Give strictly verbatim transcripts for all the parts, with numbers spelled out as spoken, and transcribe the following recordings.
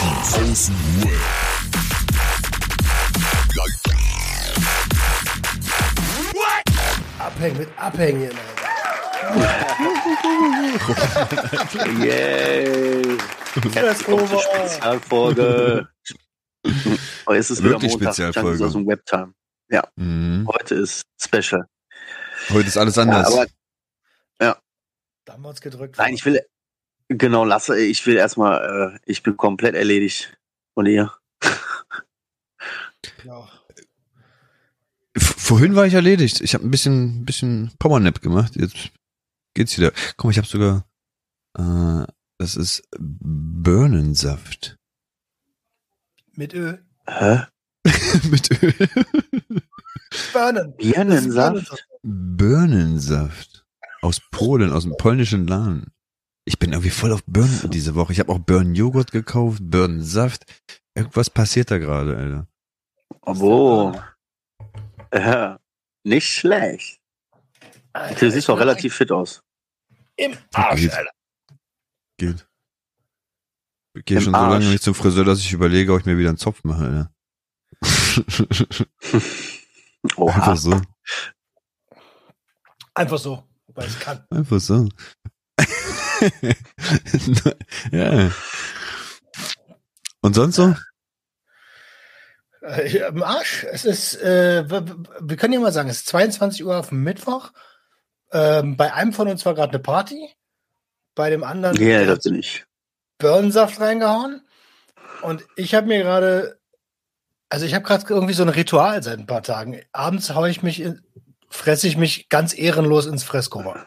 Junkies aus dem Web. Abhängen mit Abhängen. Yay! Herzlich willkommen zur Spezialfolge. Oh, es ist Wirklich wieder Montag, Spezialfolge. aus dem Webtime. Ja, Mhm. heute ist Special. Heute ist alles anders. Ja, aber, ja. Da haben wir uns gedrückt. Nein, ich will, genau, lasse, ich will erstmal, äh, ich bin komplett erledigt. Und ihr? Ja. V- Vorhin war ich erledigt. Ich habe ein bisschen, bisschen Powernap gemacht. Jetzt geht's wieder. Komm, ich habe sogar, äh, das ist Birnensaft. Mit Öl. Hä? Mit Öl. Birnen. Birnensaft? Birnensaft. Aus Polen, aus dem polnischen Laden. Ich bin irgendwie voll auf Birnen diese Woche. Ich habe auch Birnenjoghurt gekauft, Birnensaft. Irgendwas passiert da gerade, Alter. Oh. Ja, nicht schlecht. Du siehst doch relativ fit aus. Im Arsch, Geht. Alter. Geht. Ich gehe Im schon so lange Arsch. nicht zum Friseur, dass ich überlege, ob ich mir wieder einen Zopf mache, Alter. Oha. Einfach so. Einfach so. Wobei es kann. Einfach so. Ja. Und sonst so? Äh, Im Arsch. Es ist, äh, wir, wir können ja mal sagen, es ist zweiundzwanzig Uhr auf dem Mittwoch. Ähm, bei einem von uns war gerade eine Party. Bei dem anderen Ja, der das hat bin ich. Birnensaft reingehauen. Und ich habe mir gerade, also ich habe gerade irgendwie so ein Ritual seit ein paar Tagen. Abends haue ich mich, in, fresse ich mich ganz ehrenlos ins Fresskoma.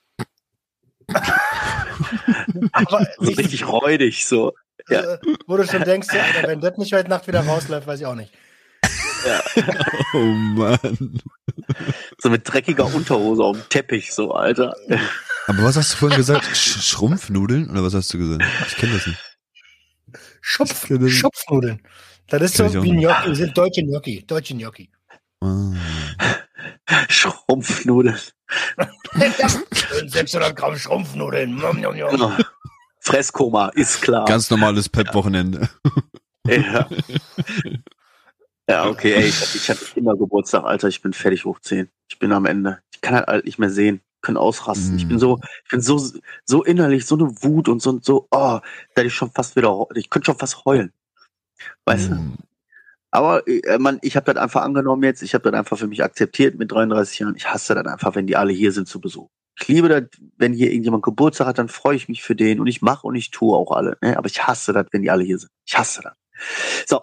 Aber So nicht, richtig räudig, so. Ja. äh, wo du schon denkst, ja, Alter, wenn das nicht heute Nacht wieder rausläuft, weiß ich auch nicht. Ja. Oh Mann. So mit dreckiger Unterhose auf dem Teppich, so, Alter. Aber was hast du vorhin gesagt? Sch Schrumpfnudeln? Oder was hast du gesagt? Ich kenne das nicht. Schupf, Ich kenn das- Schupfnudeln. Das ist Kenn ich so auch wie nicht. Gnocchi, sind deutsche Gnocchi, deutsche Gnocchi. Ah. Schrumpfnudeln. sechshundert Gramm Schrumpfnudeln. Nom, nom, nom. Genau. Fresskoma, ist klar. Ganz normales Pep-Wochenende. Ja. Ja, okay, ey, ich, ich hatte immer Geburtstag, Alter, ich bin fertig hoch zehn. Ich bin am Ende. Ich kann halt nicht mehr sehen, können ausrasten. Mm. Ich bin so, ich bin so, so innerlich, so eine Wut und so, so, oh, da ich schon fast wieder, ich könnte schon fast heulen. Weißt du? Mm. Aber äh, man, ich habe das einfach angenommen jetzt, ich habe das einfach für mich akzeptiert mit dreiunddreißig Jahren. Ich hasse das einfach, wenn die alle hier sind zu Besuch. Ich liebe das, wenn hier irgendjemand Geburtstag hat, dann freue ich mich für den und ich mache und ich tue auch alle. Ne? Aber ich hasse das, wenn die alle hier sind. Ich hasse das. So.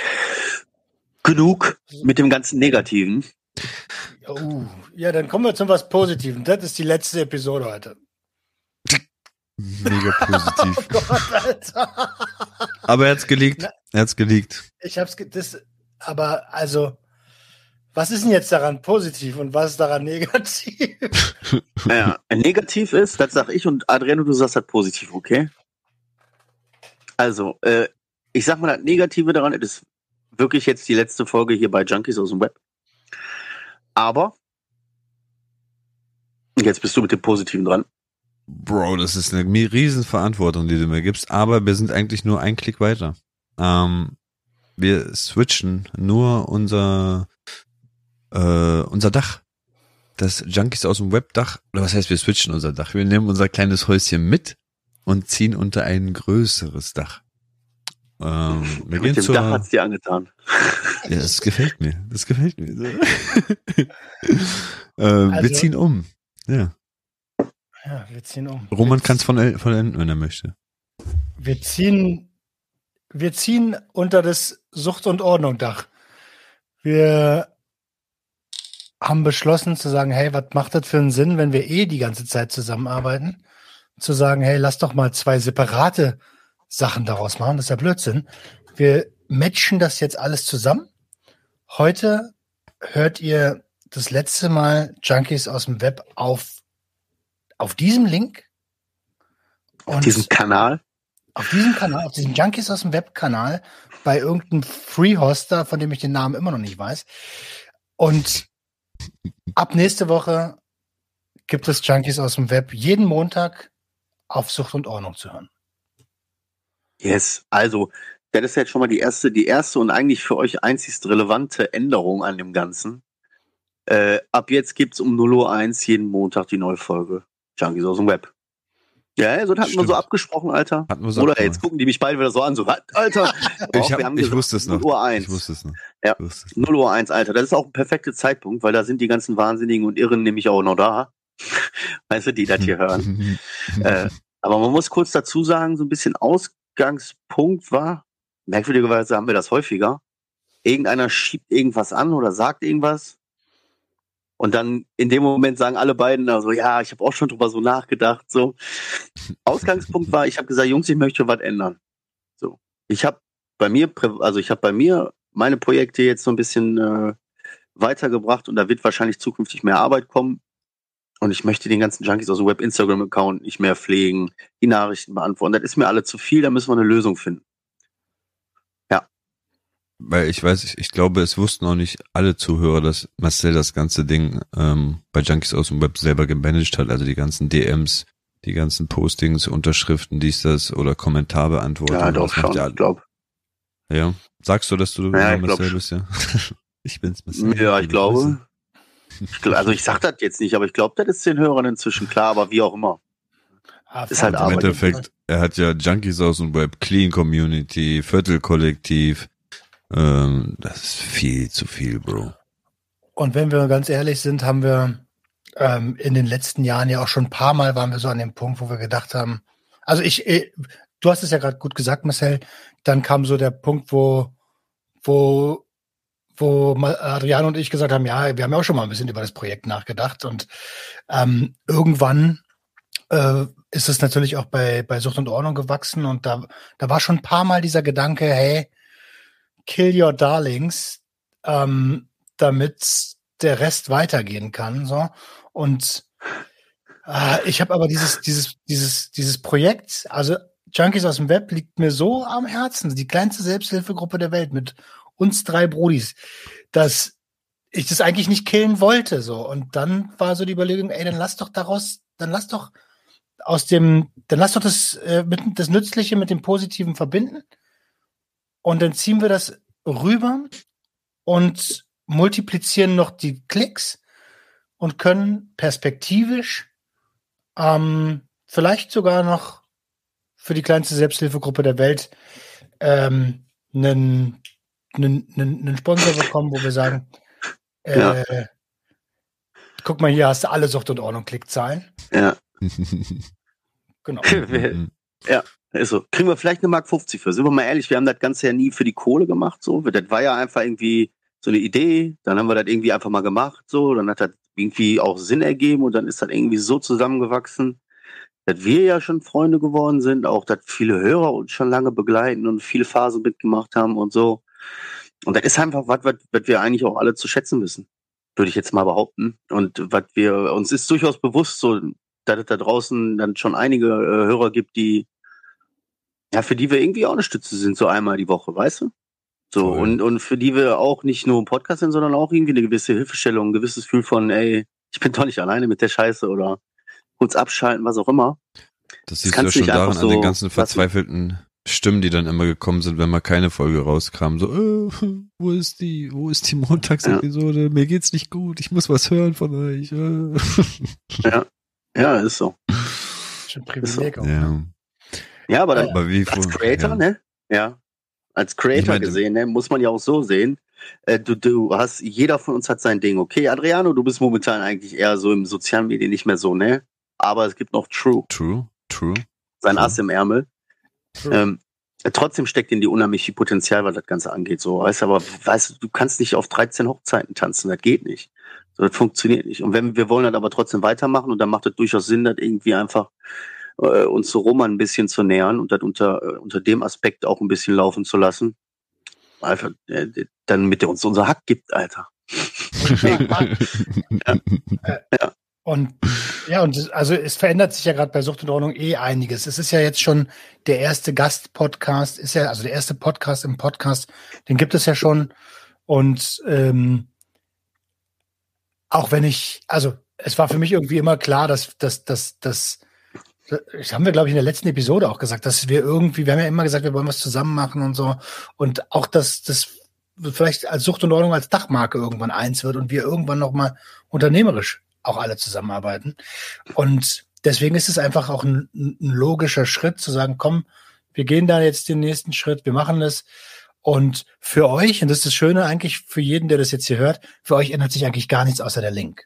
Genug mit dem ganzen Negativen. Oh, ja, dann kommen wir zu was Positiven. Das ist die letzte Episode heute. Mega positiv. Oh Gott, Alter. Aber er hat's geleakt. Na- Er hat's geleakt. Ich hab's, ge- das, aber also, was ist denn jetzt daran positiv und was ist daran negativ? Ja, negativ ist, das sag ich und Adriano, du sagst das positiv, okay? Also, äh, ich sag mal, das Negative daran ist wirklich jetzt die letzte Folge hier bei Junkies aus dem Web. Aber jetzt bist du mit dem Positiven dran. Bro, das ist eine mi- riesen Verantwortung, die du mir gibst. Aber wir sind eigentlich nur einen Klick weiter. Ähm, wir switchen nur unser äh, unser Dach. Das Junkies aus dem Webdach. Oder was heißt, wir switchen unser Dach? Wir nehmen unser kleines Häuschen mit und ziehen unter ein größeres Dach. Ähm, wir gehen Mit dem zur, Dach hat's dir angetan. ja, das gefällt mir. Das gefällt mir. äh, wir Also- ziehen um. Ja. Ja, wir ziehen um. Roman wir, kann es von, vollenden, wenn er möchte. wir ziehen, wir ziehen unter das Sucht- und Ordnung-Dach. Wir haben beschlossen zu sagen, hey, was macht das für einen Sinn, wenn wir eh die ganze Zeit zusammenarbeiten? Zu sagen, hey, lass doch mal zwei separate Sachen daraus machen. Das ist ja Blödsinn. Wir matchen das jetzt alles zusammen. Heute hört ihr das letzte Mal Junkies aus dem Web auf, auf diesem Link. Auf diesem Kanal. Auf diesem Kanal, auf diesem Junkies aus dem Web-Kanal, bei irgendeinem Free-Hoster, von dem ich den Namen immer noch nicht weiß. Und ab nächste Woche gibt es Junkies aus dem Web jeden Montag auf Sucht und Ordnung zu hören. Yes, also, das ist jetzt schon mal die erste, die erste und eigentlich für euch einzigst relevante Änderung an dem Ganzen. Äh, ab jetzt gibt's um null Uhr eins jeden Montag die neue Folge Junkies aus dem Web. Ja, also das hatten wir so abgesprochen, Alter. Hatten wir so Oder abgemacht. Jetzt gucken die mich beide wieder so an, so, was, Alter? Ich, Och, hab, wir haben ich gesagt, wusste es noch. null Uhr eins. Ich wusste es noch. Ja, Ich wusste es noch. null Uhr eins, Alter. Das ist auch ein perfekter Zeitpunkt, weil da sind die ganzen Wahnsinnigen und Irren nämlich auch noch da. Weißt du, die das hier hören. äh, aber man muss kurz dazu sagen, so ein bisschen Ausgangspunkt war, merkwürdigerweise haben wir das häufiger, irgendeiner schiebt irgendwas an oder sagt irgendwas und dann in dem Moment sagen alle beiden also ja, ich habe auch schon drüber so nachgedacht. So Ausgangspunkt war, ich habe gesagt, Jungs, ich möchte was ändern. So, ich habe bei mir, also ich habe bei mir meine Projekte jetzt so ein bisschen äh, weitergebracht und da wird wahrscheinlich zukünftig mehr Arbeit kommen. Und ich möchte den ganzen Junkies aus dem Web-Instagram-Account nicht mehr pflegen, die Nachrichten beantworten. Das ist mir alle zu viel, da müssen wir eine Lösung finden. Ja. Weil ich weiß, ich, ich glaube, es wussten auch nicht alle Zuhörer, dass Marcel das ganze Ding ähm, bei Junkies aus dem Web selber gemanagt hat. Also die ganzen D Ms, die ganzen Postings, Unterschriften, dies, das oder Kommentarbeantwortung. Ja, doch schon, ja, ich glaube. Ja. Sagst du, dass du ja, ich Marcel glaub, bist, ja? Ich bin's, Marcel. Ja, ich glaube. Ich, also ich sag das jetzt nicht, aber ich glaube, das ist den Hörern inzwischen klar, aber wie auch immer. Ah, ist halt Im Arbeit. Endeffekt, er hat ja Junkies aus dem Web, Clean Community, Viertelkollektiv. Ähm, das ist viel zu viel, Bro. Und wenn wir ganz ehrlich sind, haben wir ähm, in den letzten Jahren ja auch schon ein paar Mal waren wir so an dem Punkt, wo wir gedacht haben, also ich, äh, du hast es ja gerade gut gesagt, Marcel, dann kam so der Punkt, wo, wo wo Adriano und ich gesagt haben, ja, wir haben ja auch schon mal ein bisschen über das Projekt nachgedacht und ähm, irgendwann äh, ist es natürlich auch bei, bei Sucht und Ordnung gewachsen und da, da war schon ein paar Mal dieser Gedanke, hey, kill your darlings, ähm, damit der Rest weitergehen kann, so. Und äh, ich habe aber dieses, dieses, dieses, dieses Projekt, also Junkies aus dem Web liegt mir so am Herzen, die kleinste Selbsthilfegruppe der Welt mit uns drei Brodis, dass ich das eigentlich nicht killen wollte, so. Und dann war so die Überlegung, ey, dann lass doch daraus, dann lass doch aus dem, dann lass doch das, äh, mit, das Nützliche mit dem Positiven verbinden. Und dann ziehen wir das rüber und multiplizieren noch die Klicks und können perspektivisch ähm, vielleicht sogar noch für die kleinste Selbsthilfegruppe der Welt ähm, einen einen, einen, einen Sponsor bekommen, wo wir sagen, äh, ja. guck mal, hier hast du alle Sucht und Ordnung Klickzahlen. Ja. Genau. Ja, ist so. Kriegen wir vielleicht eine Mark fünfzig für. Sind wir mal ehrlich, wir haben das Ganze ja nie für die Kohle gemacht, so. Das war ja einfach irgendwie so eine Idee, dann haben wir das irgendwie einfach mal gemacht, so. Dann hat das irgendwie auch Sinn ergeben und dann ist das irgendwie so zusammengewachsen, dass wir ja schon Freunde geworden sind, auch dass viele Hörer uns schon lange begleiten und viele Phasen mitgemacht haben und so. Und das ist einfach was, was, was wir eigentlich auch alle zu schätzen wissen, würde ich jetzt mal behaupten. Und was wir, uns ist durchaus bewusst so, dass es da draußen dann schon einige äh, Hörer gibt, die, ja, für die wir irgendwie auch eine Stütze sind, so einmal die Woche, weißt du? So, cool. und, und für die wir auch nicht nur im Podcast sind, sondern auch irgendwie eine gewisse Hilfestellung, ein gewisses Gefühl von, ey, ich bin doch nicht alleine mit der Scheiße oder kurz abschalten, was auch immer. Das siehst du ja schon daran so, an den ganzen verzweifelten Stimmen, die dann immer gekommen sind, wenn mal keine Folge rauskam. So, äh, wo ist die, wo ist die Montagsepisode? Ja. Mir geht's nicht gut, ich muss was hören von euch. Äh. Ja, ja, ist so. Schon Privileg so. auch. Ja. Ja, aber, dann, aber wie als vor, Creator, ja. ne? Ja. Als Creator ich mein, gesehen, ne, muss man ja auch so sehen. Äh, du, du hast, jeder von uns hat sein Ding. Okay, Adriano, du bist momentan eigentlich eher so im sozialen Medien nicht mehr so, ne? Aber es gibt noch True. True, True. Sein True. Ass im Ärmel. Ähm, trotzdem steckt in die unheimlich viel Potenzial, was das Ganze angeht. So, weißt aber, weißt du, du kannst nicht auf dreizehn Hochzeiten tanzen, das geht nicht. So, das funktioniert nicht. Und wenn wir wollen das aber trotzdem weitermachen und dann macht es durchaus Sinn, das irgendwie einfach äh, uns so Roma ein bisschen zu nähern und das unter äh, unter dem Aspekt auch ein bisschen laufen zu lassen. Einfach, äh, dann mit der uns unser Hack gibt, Alter. ja. ja. Und ja, und also es verändert sich ja gerade bei Sucht und Ordnung eh einiges. Es ist ja jetzt schon der erste Gast-Podcast, ist ja, also der erste Podcast im Podcast, den gibt es ja schon. Und ähm, auch wenn ich, also es war für mich irgendwie immer klar, dass, dass, dass, dass das haben wir, glaube ich, in der letzten Episode auch gesagt, dass wir irgendwie, wir haben ja immer gesagt, wir wollen was zusammen machen und so. Und auch, dass das vielleicht als Sucht und Ordnung als Dachmarke irgendwann eins wird und wir irgendwann nochmal unternehmerisch auch alle zusammenarbeiten. Und deswegen ist es einfach auch ein, ein logischer Schritt zu sagen, komm, wir gehen da jetzt den nächsten Schritt, wir machen das. Und für euch, und das ist das Schöne eigentlich für jeden, der das jetzt hier hört, für euch ändert sich eigentlich gar nichts außer der Link.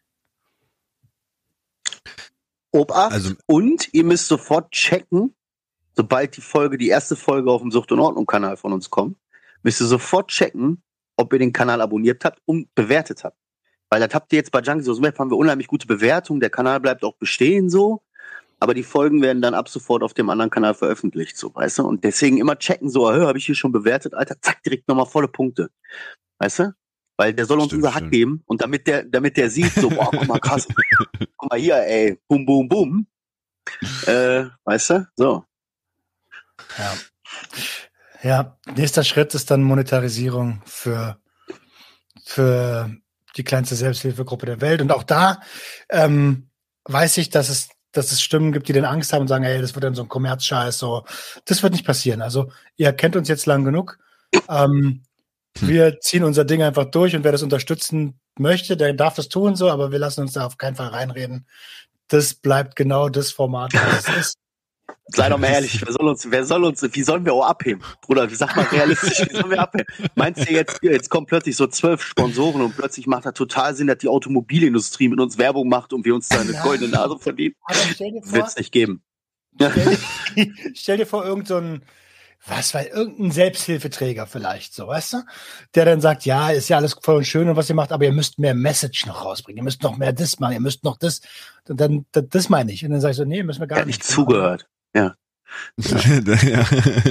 Obacht, Also- und ihr müsst sofort checken, sobald die Folge, die erste Folge auf dem Sucht- und Ordnung-Kanal von uns kommt, müsst ihr sofort checken, ob ihr den Kanal abonniert habt und bewertet habt. Weil das habt ihr jetzt bei Junkies aus dem Web, haben wir unheimlich gute Bewertungen, der Kanal bleibt auch bestehen so, aber die Folgen werden dann ab sofort auf dem anderen Kanal veröffentlicht, so, weißt du? Und deswegen immer checken, so, habe ich hier schon bewertet, Alter, zack, direkt nochmal volle Punkte. Weißt du? Weil der soll uns Stimmt, unser Hack stimmt. geben und damit der, damit der sieht, so, boah, guck mal, krass, guck mal hier, ey, bum, bum, bum. Äh, weißt du? So. Ja. Ja, nächster Schritt ist dann Monetarisierung für, für die kleinste Selbsthilfegruppe der Welt. Und auch da ähm, weiß ich, dass es, dass es Stimmen gibt, die dann Angst haben und sagen, ey, das wird dann so ein Kommerzscheiß. So. Das wird nicht passieren. Also ihr kennt uns jetzt lang genug. Ähm, Hm. Wir ziehen unser Ding einfach durch und wer das unterstützen möchte, der darf das tun, so, aber wir lassen uns da auf keinen Fall reinreden. Das bleibt genau das Format, was es ist. Sei doch mal ehrlich, wer soll uns, wer soll uns, wie sollen wir auch abheben? Bruder, sag mal realistisch, wie sollen wir abheben? Meinst du jetzt, jetzt kommen plötzlich so zwölf Sponsoren und plötzlich macht das total Sinn, dass die Automobilindustrie mit uns Werbung macht und wir uns da eine Ja. goldene Nase verdienen? Aber stell dir vor, Wird's nicht geben. stell, dir, stell dir vor, irgend so ein, was, weil irgendein Selbsthilfeträger vielleicht, so, weißt du? Der dann sagt, ja, ist ja alles voll und schön und was ihr macht, aber ihr müsst mehr Message noch rausbringen, ihr müsst noch mehr das machen, ihr müsst noch das, und dann, das, das meine ich. Und dann sag ich so, nee, müssen wir gar Er hat nicht. nicht zugehört. Ja. Ja.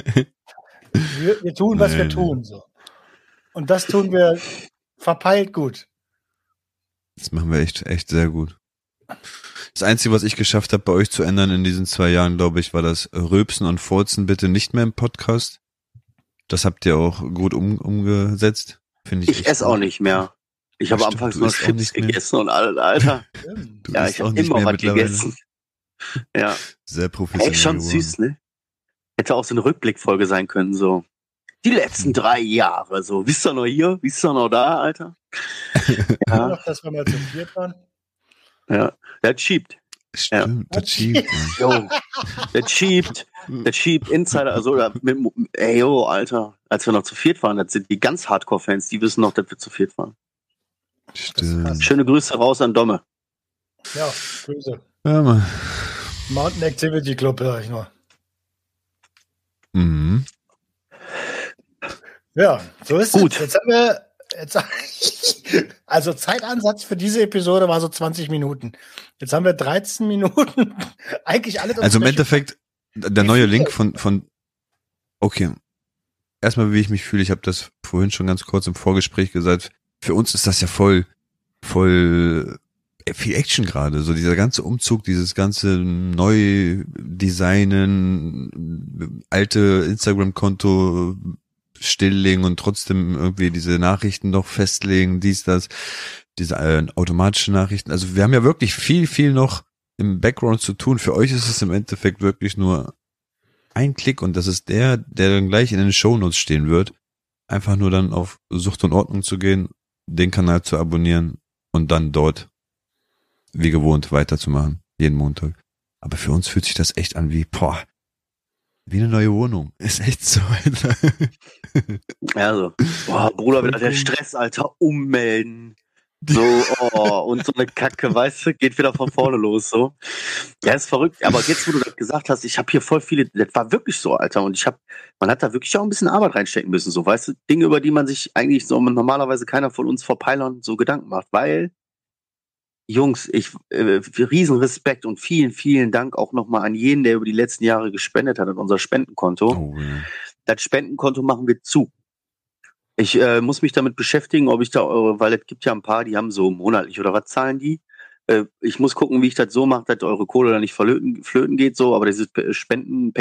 Wir, wir tun, was Nee, wir nee. tun, so. Und das tun wir verpeilt gut. Das machen wir echt, echt sehr gut. Das Einzige, was ich geschafft habe, bei euch zu ändern in diesen zwei Jahren, glaube ich, war das Rülpsen und Furzen bitte nicht mehr im Podcast. Das habt ihr auch gut um, umgesetzt. Finde ich. Ich echt esse gut. auch nicht mehr. Ich habe Stimmt, anfangs du noch isst auch Chips nicht mehr. gegessen und alles, Alter. Du Ja, isst ich auch habe nicht immer mehr was mittlerweile. gegessen. Ja. Sehr professionell Echt schon geworden. süß, ne? Hätte auch so eine Rückblickfolge sein können, so. Die letzten drei Jahre, so. Wisst ihr noch hier? Wisst ihr noch da, Alter? Nur Ja, noch, dass wir mal zu viert waren. ja. Der schiebt. Stimmt, das schiebt. Jo. Der schiebt. Der schiebt Insider, also, oder mit, ey, yo, Alter. Als wir noch zu viert waren, das sind die ganz Hardcore-Fans, die wissen noch, dass wir zu viert waren. Stimmt. Schöne Grüße raus an Domme. Ja, Grüße. Ja, Mann. Mountain Activity Club höre ich nur. Mhm. Ja, so ist Gut. es. Jetzt haben wir, jetzt, also Zeitansatz für diese Episode war so zwanzig Minuten. Jetzt haben wir dreizehn Minuten. Eigentlich alles. Also im besprechen. Endeffekt, der Wie neue viel? Link von, von, okay. Erstmal, wie ich mich fühle, ich habe das vorhin schon ganz kurz im Vorgespräch gesagt, für uns ist das ja voll, voll viel Action gerade, so dieser ganze Umzug, dieses ganze Neudesignen, alte Instagram-Konto stilllegen und trotzdem irgendwie diese Nachrichten noch festlegen, dies, das, diese äh, automatischen Nachrichten. Also wir haben ja wirklich viel, viel noch im Background zu tun. Für euch ist es im Endeffekt wirklich nur ein Klick und das ist der, der dann gleich in den Shownotes stehen wird. Einfach nur dann auf Sucht und Ordnung zu gehen, den Kanal zu abonnieren und dann dort wie gewohnt weiterzumachen, jeden Montag. Aber für uns fühlt sich das echt an wie, boah, wie eine neue Wohnung. Ist echt so, Alter. Also, boah, Bruder, wieder der Stress, Alter, ummelden. So, oh, und so eine Kacke, weißt du, geht wieder von vorne los, so. Ja, ist verrückt. Aber jetzt, wo du das gesagt hast, ich habe hier voll viele, das war wirklich so, Alter. Und ich habe, man hat da wirklich auch ein bisschen Arbeit reinstecken müssen, so, weißt du, Dinge, über die man sich eigentlich so normalerweise keiner von uns Verpeilern so Gedanken macht, weil, Jungs, ich, äh, riesen Respekt und vielen, vielen Dank auch nochmal an jeden, der über die letzten Jahre gespendet hat an unser Spendenkonto. Oh, ja. Das Spendenkonto machen wir zu. Ich äh, muss mich damit beschäftigen, ob ich da eure, weil es gibt ja ein paar, die haben so monatlich oder was zahlen die. Äh, ich muss gucken, wie ich das so mache, dass eure Kohle da nicht verlöten, flöten geht, so, aber dieses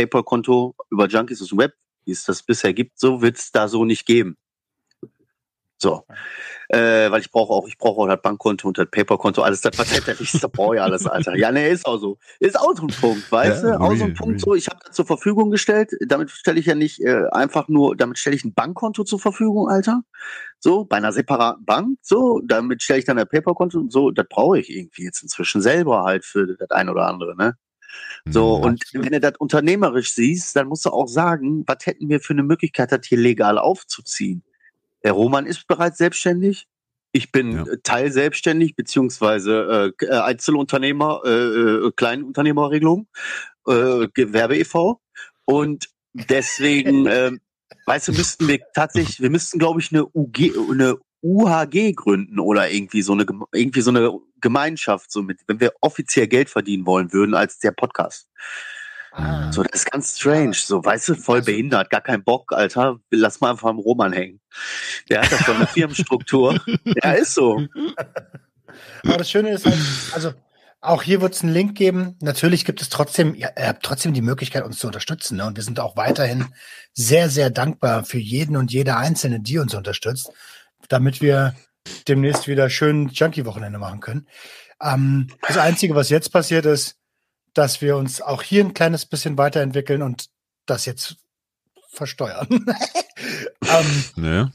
Spenden-Paper-Konto über Junkies aus dem Web, wie es das bisher gibt, so wird es da so nicht geben. So. Äh, weil ich brauche auch, ich brauche auch das Bankkonto und das Paperkonto, alles das, was hätte ich, das brauche ich alles, Alter. Ja, nee, ist auch so. Ist auch so ein Punkt, weißt Ja, du? Auch so real, ein Punkt real. so, ich habe das zur Verfügung gestellt, damit stelle ich ja nicht äh, einfach nur, damit stelle ich ein Bankkonto zur Verfügung, Alter. So, bei einer separaten Bank, so, damit stelle ich dann ein Paperkonto und so, das brauche ich irgendwie jetzt inzwischen selber halt für das ein oder andere, ne? So, Mhm. und wenn du das unternehmerisch siehst, dann musst du auch sagen, was hätten wir für eine Möglichkeit, das hier legal aufzuziehen? Der Roman ist bereits selbstständig. Ich bin Ja. äh, teilselbstständig, beziehungsweise äh, äh, Einzelunternehmer, äh, äh, Kleinunternehmerregelung, äh, Gewerbe e V. Und deswegen, äh, weißt du, müssten wir tatsächlich, wir müssten, glaube ich, eine U G, eine U H G gründen oder irgendwie so eine Gem- irgendwie so eine Gemeinschaft, so mit, wenn wir offiziell Geld verdienen wollen würden als der Podcast. Ah, So, das ist ganz strange. So, weißt du, voll Also- behindert, gar kein Bock, Alter. Lass mal einfach am Roman hängen. Der hat da schon eine Firmenstruktur. Ja, ist so. aber das Schöne ist halt, also auch hier wird es einen Link geben. Natürlich gibt es trotzdem, ja, ihr habt trotzdem die Möglichkeit, uns zu unterstützen. Ne? Und wir sind auch weiterhin sehr, sehr dankbar für jeden und jede Einzelne, die uns unterstützt, damit wir demnächst wieder schön Junkie-Wochenende machen können. Ähm, das Einzige, was jetzt passiert ist, dass wir uns auch hier ein kleines bisschen weiterentwickeln und das jetzt versteuern. ähm, Ne?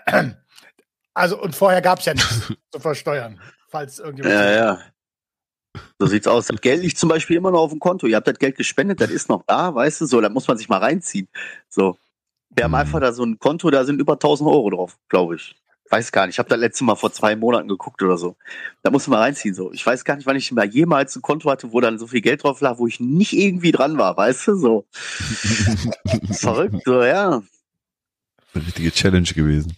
also, und vorher gab es ja nichts zu versteuern, falls irgendjemand. Ja, ja. So sieht's aus. Das Geld liegt zum Beispiel immer noch auf dem Konto. Ihr habt das Geld gespendet, das ist noch da, weißt du, so, da muss man sich mal reinziehen. So. Wir haben Mhm. einfach da so ein Konto, da sind über tausend Euro drauf, glaube ich. Weiß gar nicht. Ich habe das letzte Mal vor zwei Monaten geguckt oder so. Da muss man mal reinziehen, so. Ich weiß gar nicht, wann ich mal jemals ein Konto hatte, wo dann so viel Geld drauf lag, wo ich nicht irgendwie dran war, weißt du, so. Verrückt, so, ja. Eine richtige Challenge gewesen.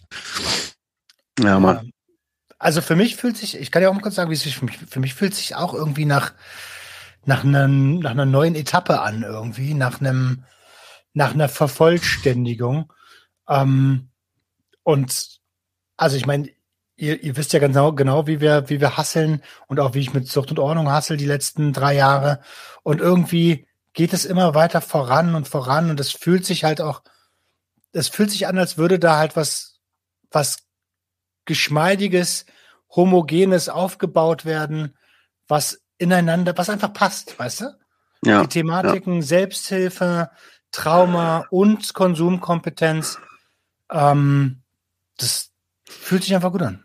Ja, Mann. Ja. Also für mich fühlt sich, ich kann ja auch mal kurz sagen, wie es sich für mich, für mich fühlt sich auch irgendwie nach, nach, einem, nach einer neuen Etappe an, irgendwie, nach einem, nach einer Vervollständigung. Ähm, und also ich meine, ihr, ihr wisst ja genau, genau, wie wir, wie wir hasseln und auch wie ich mit Zucht und Ordnung hassel die letzten drei Jahre. Und irgendwie geht es immer weiter voran und voran und es fühlt sich halt auch, es fühlt sich an, als würde da halt was, was geschmeidiges, homogenes aufgebaut werden, was ineinander, was einfach passt, weißt du? Ja. Die Thematiken Selbsthilfe, Trauma und Konsumkompetenz, ähm, das fühlt sich einfach gut an.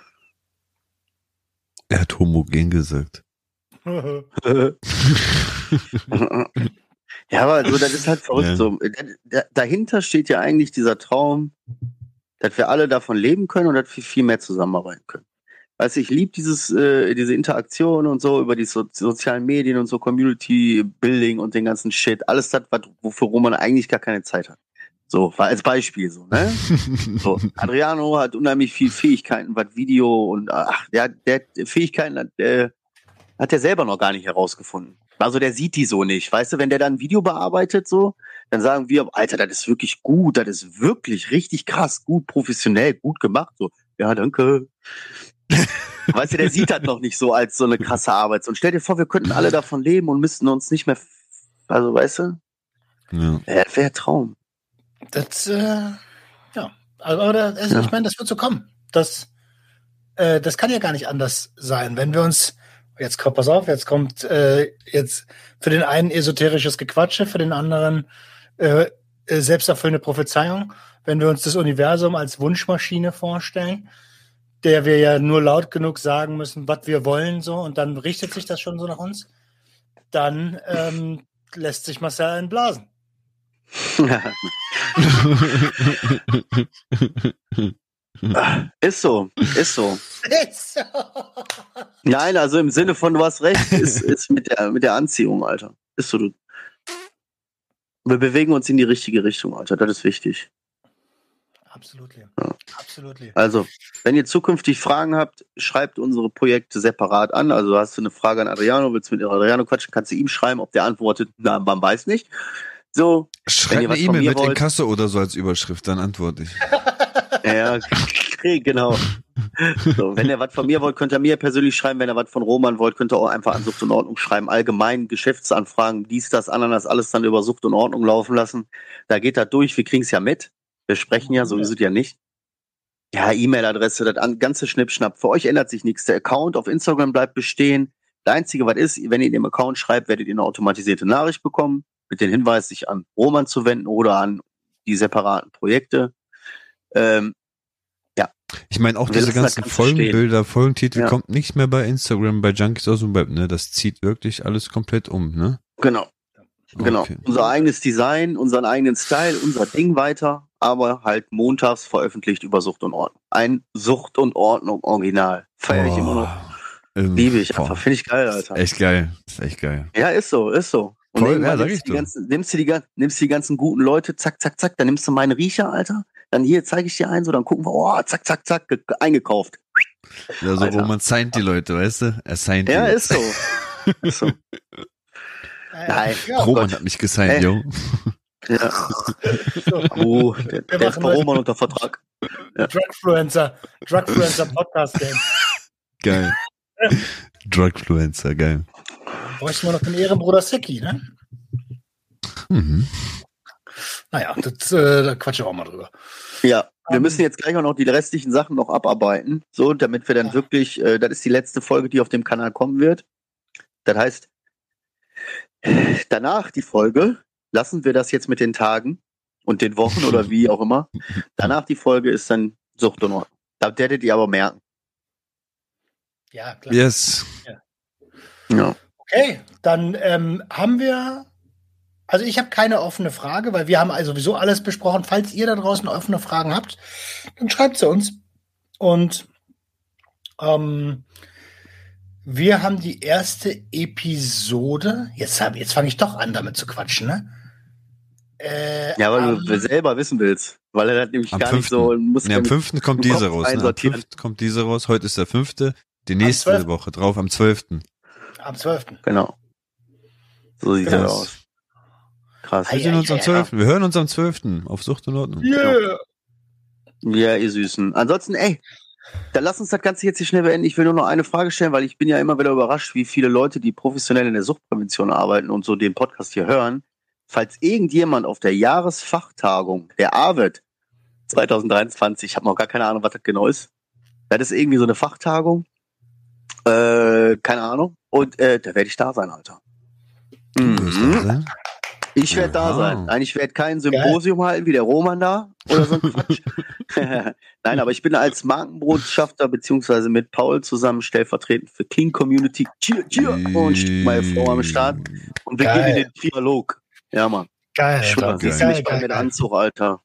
Er hat homogen gesagt. Ja, aber so, das ist halt verrückt. Ja. So. Da, da, dahinter steht ja eigentlich dieser Traum, dass wir alle davon leben können und dass wir viel mehr zusammenarbeiten können. Weißt du, ich liebe dieses, äh, diese Interaktion und so über die so sozialen Medien und so Community Building und den ganzen Shit. Alles das, was, wofür Roman eigentlich gar keine Zeit hat. So, war als Beispiel so, ne? So, Adriano hat unheimlich viel Fähigkeiten, was Video und ach, der, der Fähigkeiten hat, der, hat er selber noch gar nicht herausgefunden. Also der sieht die so nicht. Weißt du, wenn der dann ein Video bearbeitet, so, dann sagen wir, Alter, das ist wirklich gut, das ist wirklich richtig krass, gut, professionell, gut gemacht. So, ja, danke. Weißt du, der sieht das noch nicht so als so eine krasse Arbeit. Und stell dir vor, wir könnten alle davon leben und müssten uns nicht mehr, also weißt du, Ja. ja, wäre Traum. Das, äh, ja, also, aber also, Ja. ich meine, das wird so kommen. Das, äh, das kann ja gar nicht anders sein. Wenn wir uns, jetzt kommt, pass auf, jetzt kommt äh, jetzt für den einen esoterisches Gequatsche, für den anderen äh, äh, selbsterfüllende Prophezeiung. Wenn wir uns das Universum als Wunschmaschine vorstellen, der wir ja nur laut genug sagen müssen, was wir wollen, so, und dann richtet sich das schon so nach uns, dann ähm, lässt sich Marcel einblasen. Ist so, ist so. Ist so. Nein, also im Sinne von, du hast recht, ist, ist mit der, mit der Anziehung, Alter. Ist so, du. Wir bewegen uns in die richtige Richtung, Alter, das ist wichtig. Absolut. Ja. Absolut. Also, wenn ihr zukünftig Fragen habt, schreibt unsere Projekte separat an. Also hast du eine Frage an Adriano, willst du mit Adriano quatschen, kannst du ihm schreiben, ob der antwortet, na, man weiß nicht. So, Schreib ihr eine was von E-Mail mir mit wollt- Inkasso oder so als Überschrift, dann antworte ich. ja, genau. So, wenn ihr was von mir wollt, könnt ihr mir persönlich schreiben. Wenn ihr was von Roman wollt, könnt ihr auch einfach an Sucht und Ordnung schreiben. Allgemein Geschäftsanfragen, dies, das, Ananas, alles dann über Sucht und Ordnung laufen lassen. Da geht das durch, wir kriegen es ja mit. Wir sprechen ja, so ist es ja nicht. Ja, E-Mail-Adresse, das an- ganze Schnippschnapp. Für euch ändert sich nichts. Der Account auf Instagram bleibt bestehen. Das Einzige, was ist, wenn ihr in dem Account schreibt, werdet ihr eine automatisierte Nachricht bekommen, mit dem Hinweis, sich an Roman zu wenden oder an die separaten Projekte. Ähm, Ich meine, auch Wir diese lassen das ganzen Ganze Folgenbilder, Folgentitel Ja. kommt nicht mehr bei Instagram, bei Junkies aus dem Web, ne? Das zieht wirklich alles komplett um, ne? genau. Genau. Okay. Unser eigenes Design, unseren eigenen Style, unser Ding weiter, aber halt montags veröffentlicht über Sucht und Ordnung. Ein Sucht und Ordnung Original. Feiere ich immer noch. Ähm, Liebe ich boah. einfach. Finde ich geil, Alter. Echt geil. Ist echt geil. Ja, ist so, ist so. Und Voll, irgendwann ja, sag nimmst ich du die doch. ganzen, nimmst du die, gan- nimmst die ganzen guten Leute, zack, zack, zack, dann nimmst du meinen Riecher, Alter. Dann hier zeige ich dir einen, so, dann gucken wir, oh, zack, zack, zack, ge- eingekauft. Ja, so, Alter. Roman signed die Leute, weißt du? Er signed Ja, die. ist so. Ist so. Nein. Ja, Roman Gott. hat mich gesigned, Ey. yo. Ja. so. Oh, der, der ist machen bei das. Roman unter Vertrag. Drugfluencer. Drugfluencer Podcast Game. Geil. Drugfluencer, geil. Bräuchten wir noch den Ehrenbruder Seki, ne? Mhm. Naja, das, äh, da quatschen wir auch mal drüber. Ja, wir Ähm, müssen jetzt gleich auch noch die restlichen Sachen noch abarbeiten, so, damit wir dann Ja. wirklich, äh, das ist die letzte Folge, die auf dem Kanal kommen wird. Das heißt, danach die Folge, lassen wir das jetzt mit den Tagen und den Wochen oder wie auch immer. Danach die Folge ist dann Sucht und Ordnung. Da werdet ihr aber merken. Ja, klar. Yes. Ja. Okay, dann ähm, haben wir, also ich habe keine offene Frage, weil wir haben also sowieso alles besprochen. Falls ihr da draußen offene Fragen habt, dann schreibt sie uns. Und ähm, wir haben die erste Episode. Jetzt, hab- jetzt fange ich doch an, damit zu quatschen, ne? Äh, Ja, weil am- du selber wissen willst, weil er das nämlich Am gar nicht fünften. so muss. Nee, am fünften kommt im diese Kopf raus. Ne? Am einsortieren. fünften kommt diese raus. Heute ist der fünfte. Die nächste zwölften. Woche drauf, am zwölften. am zwölften. Genau. So sieht Krass. das aus. Krass. Ei, Wir sehen uns am ja. zwölften. Wir hören uns am zwölften. Auf Sucht und Ordnung. Yeah. Ja, ihr Süßen. Ansonsten, ey, dann lass uns das Ganze jetzt hier schnell beenden. Ich will nur noch eine Frage stellen, weil ich bin ja immer wieder überrascht, wie viele Leute, die professionell in der Suchtprävention arbeiten und so den Podcast hier hören. Falls irgendjemand auf der Jahresfachtagung der A W E T zwanzig dreiundzwanzig, ich habe noch gar keine Ahnung, was das genau ist. Das ist irgendwie so eine Fachtagung. Äh, keine Ahnung. Und äh, da werde ich da sein, Alter. Du wirst da sein? Ich werde da Aha. sein. Nein, ich werde kein Symposium halten wie der Roman da oder so ein Quatsch. Nein, aber ich bin als Markenbotschafter beziehungsweise mit Paul zusammen stellvertretend für King Community Cheer, cheer, und meine Frau am Start und wir Geil. gehen in den Dialog. Ja, Mann. Geil, Ich schwör, Alter. siehst du geil, mich mal geil, mit geil. Anzug, Alter.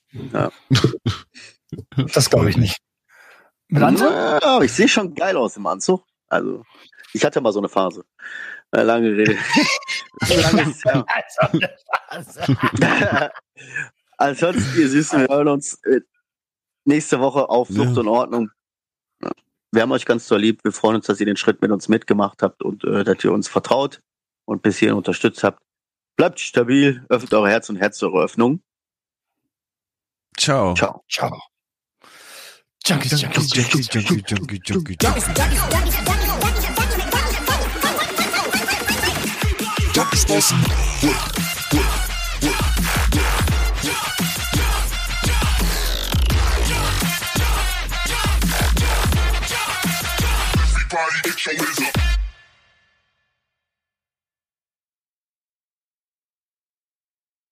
Das glaube ich nicht. Mit Anzug? Ja, ich sehe schon geil aus im Anzug. Also, ich hatte mal so eine Phase. Äh, Lange Rede. Lange ist her. Ansonsten, ihr Süßen, wir hören uns äh, nächste Woche auf Sucht Ja. und Ordnung. Ja. Wir haben euch ganz doll lieb. Wir freuen uns, dass ihr den Schritt mit uns mitgemacht habt und äh, dass ihr uns vertraut und bis hierhin unterstützt habt. Bleibt stabil, öffnet eure Herz und Herz zur Öffnung. Ciao. Ciao. Ciao. Junkies, Junkies, Junkies. Junkie, Junkie, Junkie, Junkie. Everybody get your hands up.